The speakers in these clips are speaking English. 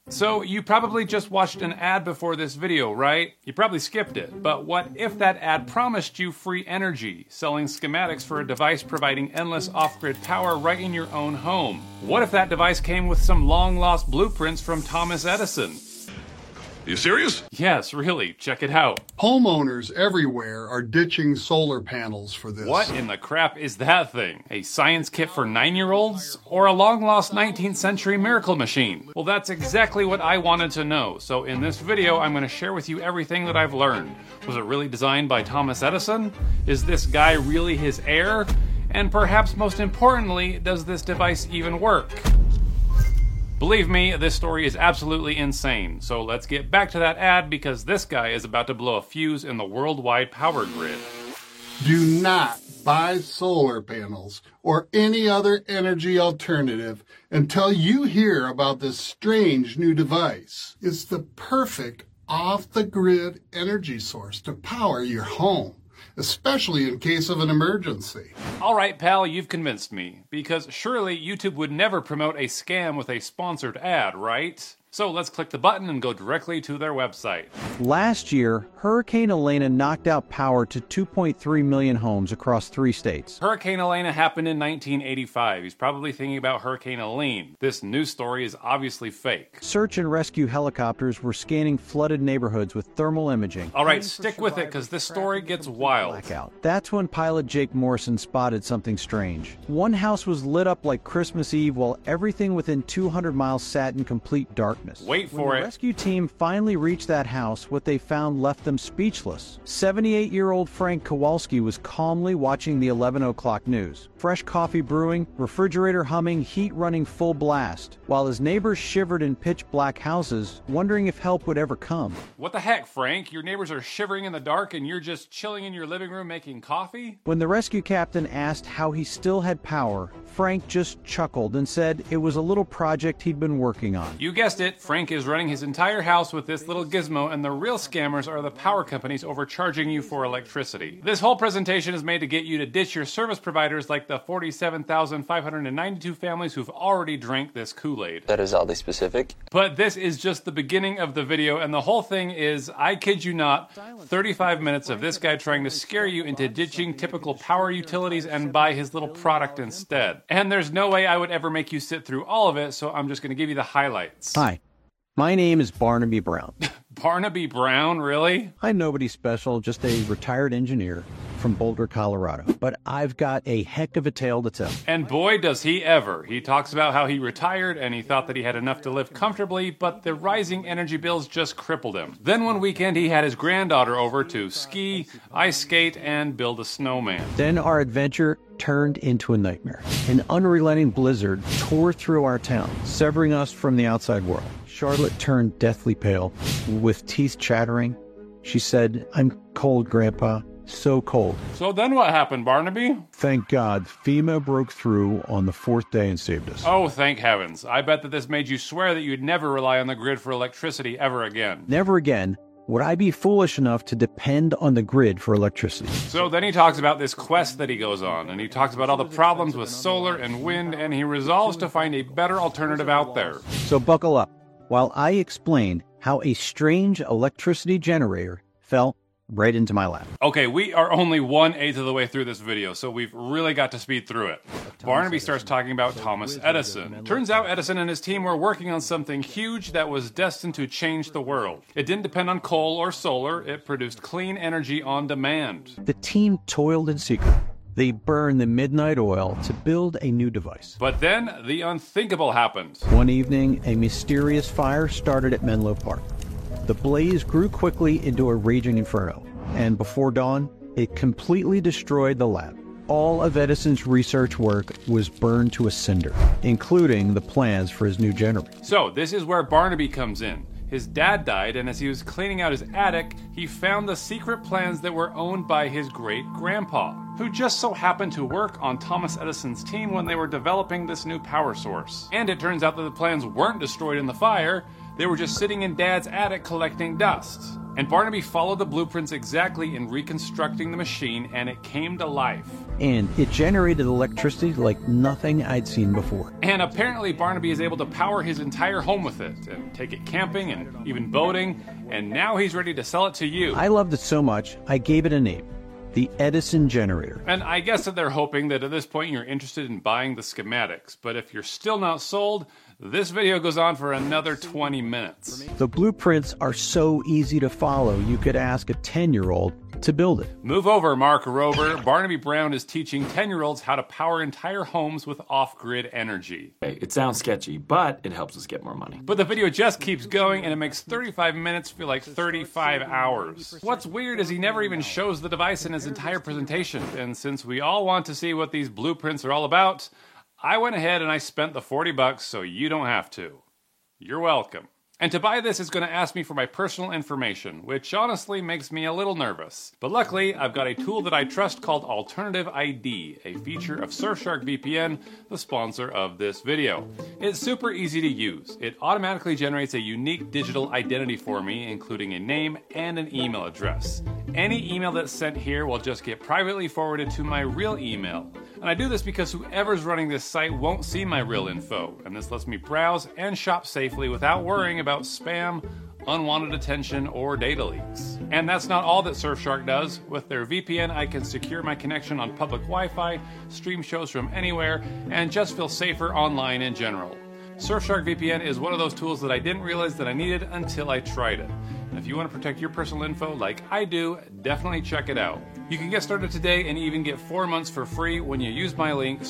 So you probably just watched an ad before this video, right? You probably skipped it. But what if that ad promised you free energy, selling schematics for a device providing endless off-grid power right in your own home? What if that device came with some long-lost blueprints from Thomas Edison? You serious? Yes, really. Check it out. Homeowners everywhere are ditching solar panels for this. What in the crap is that thing? A science kit for 9-year-olds? Or a long-lost 19th century miracle machine? Well, that's exactly what I wanted to know. So in this video, I'm going to share with you everything that I've learned. Was it really designed by Thomas Edison? Is this guy really his heir? And perhaps most importantly, does this device even work? Believe me, this story is absolutely insane. So let's get back to that ad because this guy is about to blow a fuse in the worldwide power grid. Do not buy solar panels or any other energy alternative until you hear about this strange new device. It's the perfect off-the-grid energy source to power your home, especially in case of an emergency. All right, pal, you've convinced me. Because surely YouTube would never promote a scam with a sponsored ad, right? So let's click the button and go directly to their website. Last year, Hurricane Elena knocked out power to 2.3 million homes across 3 states. Hurricane Elena happened in 1985. He's probably thinking about Hurricane Helene. This news story is obviously fake. Search and rescue helicopters were scanning flooded neighborhoods with thermal imaging. All right, stick with it because this story gets wild. Blackout. That's when pilot Jake Morrison spotted something strange. One house was lit up like Christmas Eve while everything within 200 miles sat in complete darkness. Wait for When it. the rescue team finally reached that house, what they found left them speechless. 78-year-old Frank Kowalski was calmly watching the 11 o'clock news. Fresh coffee brewing, refrigerator humming, heat running full blast, while his neighbors shivered in pitch-black houses, wondering if help would ever come. What the heck, Frank? Your neighbors are shivering in the dark and you're just chilling in your living room making coffee? When the rescue captain asked how he still had power, Frank just chuckled and said it was a little project he'd been working on. You guessed it, Frank is running his entire house with this little gizmo, and the real scammers are the power companies overcharging you for electricity. This whole presentation is made to get you to ditch your service providers like the 47,592 families who've already drank this Kool-Aid. That is oddly specific. But this is just the beginning of the video, and the whole thing is, I kid you not, 35 minutes of this guy trying to scare you into ditching typical power utilities and buy his little product instead. And there's no way I would ever make you sit through all of it, so I'm just going to give you the highlights. Hi, my name is Barnaby Brown. Barnaby Brown, really? I'm nobody special, just a retired engineer from Boulder, Colorado. But I've got a heck of a tale to tell. And boy, does he ever. He talks about how he retired and he thought that he had enough to live comfortably, but the rising energy bills just crippled him. Then one weekend he had his granddaughter over to ski, ice skate, and build a snowman. Then our adventure turned into a nightmare. An unrelenting blizzard tore through our town, severing us from the outside world. Charlotte turned deathly pale, with teeth chattering. She said, "I'm cold, Grandpa. So cold." So then what happened, Barnaby? Thank God, FEMA broke through on the 4th day and saved us. Oh, thank heavens. I bet that this made you swear that you'd never rely on the grid for electricity ever again. Never again would I be foolish enough to depend on the grid for electricity. So then he talks about this quest that he goes on, and he talks about all the problems with solar and wind, and he resolves to find a better alternative out there. So buckle up while I explain how a strange electricity generator fell right into my lap. Okay, we are only 1/8 of the way through this video, so we've really got to speed through it. Barnaby starts talking about Thomas Edison. Turns out Edison and his team were working on something huge that was destined to change the world. It didn't depend on coal or solar, it produced clean energy on demand. The team toiled in secret. They burned the midnight oil to build a new device. But then, the unthinkable happened. One evening, a mysterious fire started at Menlo Park. The blaze grew quickly into a raging inferno, and before dawn, it completely destroyed the lab. All of Edison's research work was burned to a cinder, including the plans for his new generator. So, this is where Barnaby comes in. His dad died, and as he was cleaning out his attic, he found the secret plans that were owned by his great-grandpa, who just so happened to work on Thomas Edison's team when they were developing this new power source. And it turns out that the plans weren't destroyed in the fire, they were just sitting in Dad's attic collecting dust. And Barnaby followed the blueprints exactly in reconstructing the machine, and it came to life. And it generated electricity like nothing I'd seen before. And apparently Barnaby is able to power his entire home with it, and take it camping and even boating, and now he's ready to sell it to you. I loved it so much, I gave it a name. The Edison generator. And I guess that they're hoping that at this point you're interested in buying the schematics, but if you're still not sold, this video goes on for another 20 minutes. The blueprints are so easy to follow, you could ask a 10-year-old to build it. Move over, Mark Rober. Barnaby Brown is teaching 10-year-olds how to power entire homes with off-grid energy. It sounds sketchy, but it helps us get more money. But the video just keeps going, and it makes 35 minutes feel like 35 hours. What's weird is he never even shows the device in his entire presentation, and since we all want to see what these blueprints are all about, I went ahead and I spent the $40 so you don't have to. You're welcome. And to buy this is going to ask me for my personal information, which honestly makes me a little nervous. But luckily, I've got a tool that I trust called Alternative ID, a feature of Surfshark VPN, the sponsor of this video. It's super easy to use. It automatically generates a unique digital identity for me, including a name and an email address. Any email that's sent here will just get privately forwarded to my real email. And I do this because whoever's running this site won't see my real info, and this lets me browse and shop safely without worrying about spam, unwanted attention, or data leaks. And that's not all that Surfshark does. With their VPN, I can secure my connection on public Wi-Fi, stream shows from anywhere, and just feel safer online in general. Surfshark VPN is one of those tools that I didn't realize that I needed until I tried it. And if you want to protect your personal info like I do, definitely check it out. You can get started today and even get 4 months for free when you use my link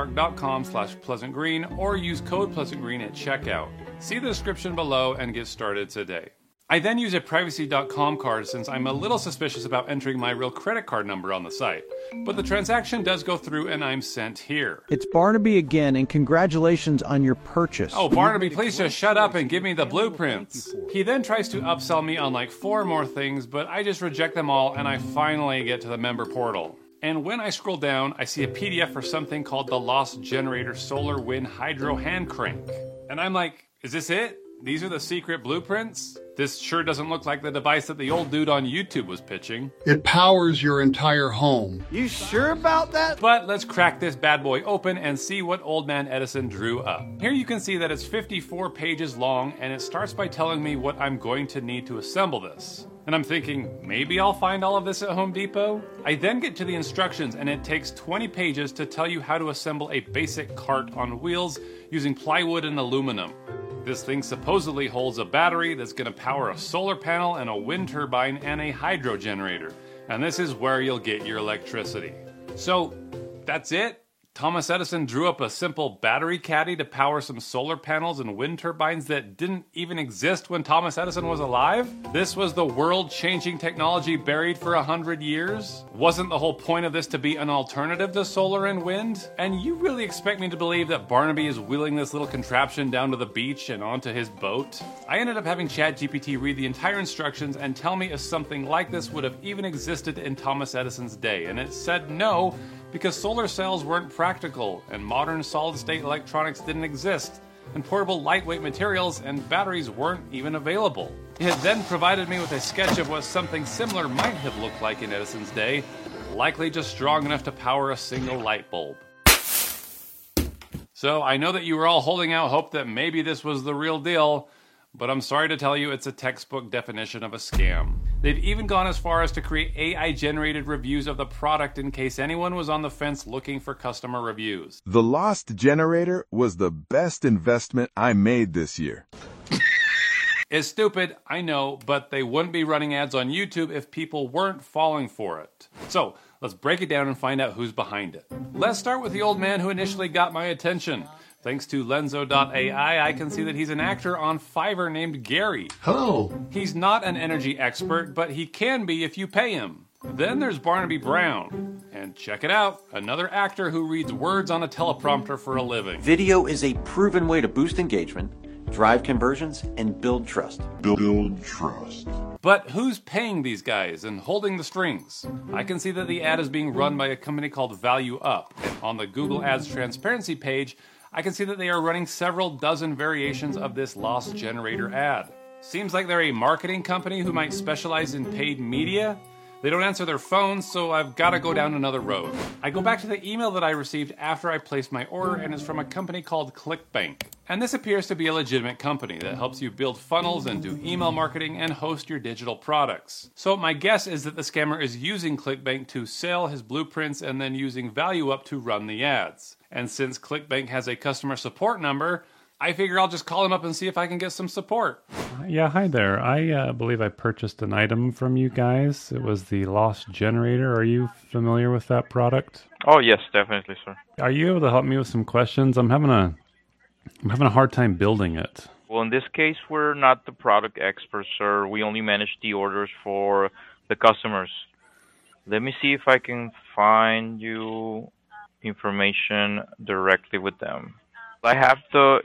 surfshark.com/pleasantgreen or use code pleasantgreen at checkout. See the description below and get started today. I then use a privacy.com card since I'm a little suspicious about entering my real credit card number on the site. But the transaction does go through and I'm sent here. It's Barnaby again, and congratulations on your purchase. Oh, Barnaby, please just shut up and give me the blueprints. He then tries to upsell me on like 4 more things, but I just reject them all and I finally get to the member portal. And when I scroll down, I see a PDF for something called the Lost Generator Solar Wind Hydro Hand Crank. And I'm like, is this it? These are the secret blueprints? This sure doesn't look like the device that the old dude on YouTube was pitching. It powers your entire home. You sure about that? But let's crack this bad boy open and see what old man Edison drew up. Here you can see that it's 54 pages long, and it starts by telling me what I'm going to need to assemble this. And I'm thinking, maybe I'll find all of this at Home Depot? I then get to the instructions, and it takes 20 pages to tell you how to assemble a basic cart on wheels using plywood and aluminum. This thing supposedly holds a battery that's going to power a solar panel and a wind turbine and a hydro generator. And this is where you'll get your electricity. So, that's it? Thomas Edison drew up a simple battery caddy to power some solar panels and wind turbines that didn't even exist when Thomas Edison was alive? This was the world-changing technology buried for 100 years? Wasn't the whole point of this to be an alternative to solar and wind? And you really expect me to believe that Barnaby is wheeling this little contraption down to the beach and onto his boat? I ended up having ChatGPT read the entire instructions and tell me if something like this would have even existed in Thomas Edison's day, and it said no, because solar cells weren't practical, and modern solid-state electronics didn't exist, and portable lightweight materials and batteries weren't even available. It then provided me with a sketch of what something similar might have looked like in Edison's day, likely just strong enough to power a single light bulb. So I know that you were all holding out hope that maybe this was the real deal, but I'm sorry to tell you it's a textbook definition of a scam. They've even gone as far as to create AI-generated reviews of the product in case anyone was on the fence looking for customer reviews. The Lost Generator was the best investment I made this year. It's stupid, I know, but they wouldn't be running ads on YouTube if people weren't falling for it. So, let's break it down and find out who's behind it. Let's start with the old man who initially got my attention. Thanks to Lenzo.ai, I can see that he's an actor on Fiverr named Gary. Hello. He's not an energy expert, but he can be if you pay him. Then there's Barnaby Brown. And check it out, another actor who reads words on a teleprompter for a living. Video is a proven way to boost engagement, drive conversions, and build trust. Build trust. But who's paying these guys and holding the strings? I can see that the ad is being run by a company called Value Up. And on the Google Ads transparency page, I can see that they are running several dozen variations of this Lost Generator ad. Seems like they're a marketing company who might specialize in paid media. They don't answer their phones, so I've got to go down another road. I go back to the email that I received after I placed my order, and it's from a company called ClickBank. And this appears to be a legitimate company that helps you build funnels and do email marketing and host your digital products. So my guess is that the scammer is using ClickBank to sell his blueprints and then using ValueUp to run the ads. And since ClickBank has a customer support number, I figure I'll just call them up and see if I can get some support. Yeah, hi there. I believe I purchased an item from you guys. It was the Lost Generator. Are you familiar with that product? Oh, yes, definitely, sir. Are you able to help me with some questions? I'm having a hard time building it. Well, in this case, we're not the product experts, sir. We only manage the orders for the customers. Let me see if I can find you information directly with them. I have the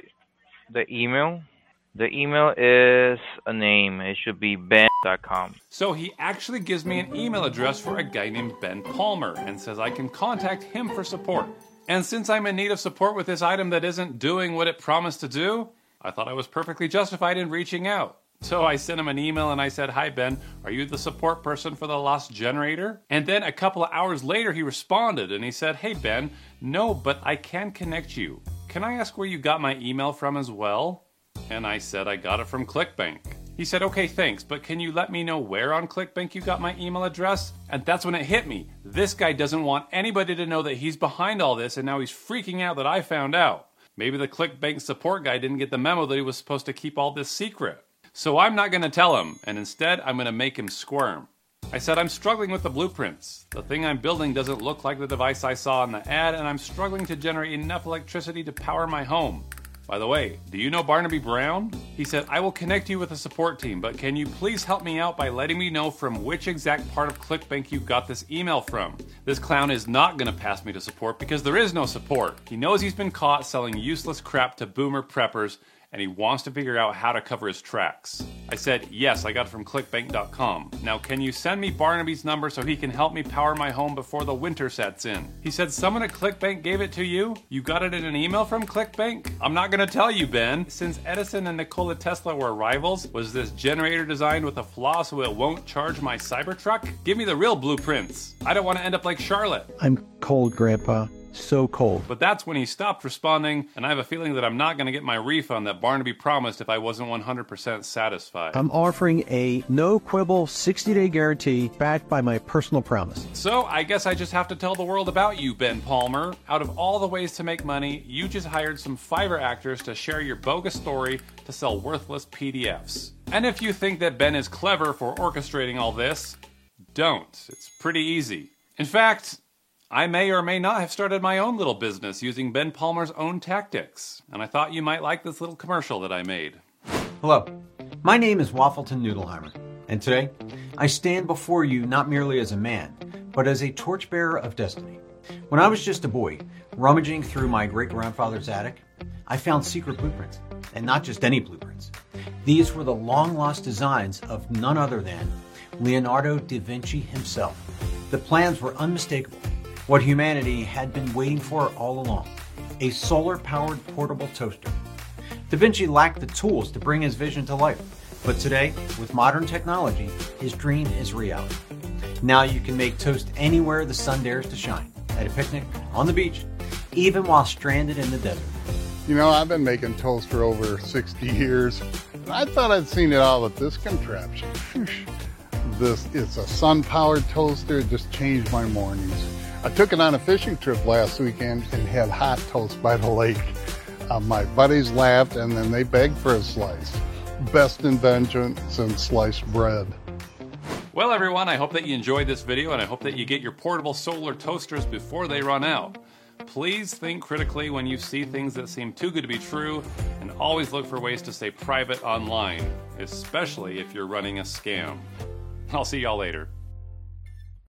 email. The email is a name. It should be ben.com. So he actually gives me an email address for a guy named Ben Palmer and says I can contact him for support. And since I'm in need of support with this item that isn't doing what it promised to do, I thought I was perfectly justified in reaching out. So I sent him an email and I said, "Hi Ben, are you the support person for the Lost Generator?" And then a couple of hours later he responded and he said, "Hey Ben, no, but I can connect you. Can I ask where you got my email from as well?" And I said I got it from ClickBank. He said, "Okay, thanks, but can you let me know where on ClickBank you got my email address?" And that's when it hit me. This guy doesn't want anybody to know that he's behind all this, and now he's freaking out that I found out. Maybe the ClickBank support guy didn't get the memo that he was supposed to keep all this secret. So I'm not going to tell him, and instead I'm going to make him squirm. I said I'm struggling with the blueprints. The thing I'm building doesn't look like the device I saw in the ad, and I'm struggling to generate enough electricity to power my home. By the way, do you know Barnaby Brown? He said, "I will connect you with a support team, but can you please help me out by letting me know from which exact part of ClickBank you got this email from? This clown is not going to pass me to support because there is no support. He knows he's been caught selling useless crap to boomer preppers, and he wants to figure out how to cover his tracks." I said, "Yes, I got it from clickbank.com. Now can you send me Barnaby's number so he can help me power my home before the winter sets in?" He said, "Someone at ClickBank gave it to you? You got it in an email from ClickBank?" "I'm not going to tell you, Ben. Since Edison and Nikola Tesla were rivals, was this generator designed with a flaw so it won't charge my Cybertruck? Give me the real blueprints. I don't want to end up like Charlotte." I'm cold, Grandpa. So cold. But that's when he stopped responding, and I have a feeling that I'm not going to get my refund that Barnaby promised if I wasn't 100% satisfied. I'm offering a no-quibble 60-day guarantee backed by my personal promise. So I guess I just have to tell the world about you, Ben Palmer. Out of all the ways to make money, you just hired some Fiverr actors to share your bogus story to sell worthless PDFs. And if you think that Ben is clever for orchestrating all this, don't. It's pretty easy. In fact, I may or may not have started my own little business using Ben Palmer's own tactics, and I thought you might like this little commercial that I made. Hello, my name is Waffleton Noodleheimer, and today I stand before you not merely as a man, but as a torchbearer of destiny. When I was just a boy, rummaging through my great-grandfather's attic, I found secret blueprints, and not just any blueprints. These were the long-lost designs of none other than Leonardo da Vinci himself. The plans were unmistakable. What humanity had been waiting for all along, a solar-powered portable toaster. Da Vinci lacked the tools to bring his vision to life, but today, with modern technology, his dream is reality. Now you can make toast anywhere the sun dares to shine, at a picnic, on the beach, even while stranded in the desert. You know, I've been making toast for over 60 years, and I thought I'd seen it all with this contraption. It's a sun-powered toaster. It just changed my mornings. I took it on a fishing trip last weekend and had hot toast by the lake. My buddies laughed and then they begged for a slice. Best invention since sliced bread. Well everyone, I hope that you enjoyed this video and I hope that you get your portable solar toasters before they run out. Please think critically when you see things that seem too good to be true, and always look for ways to stay private online, especially if you're running a scam. I'll see y'all later.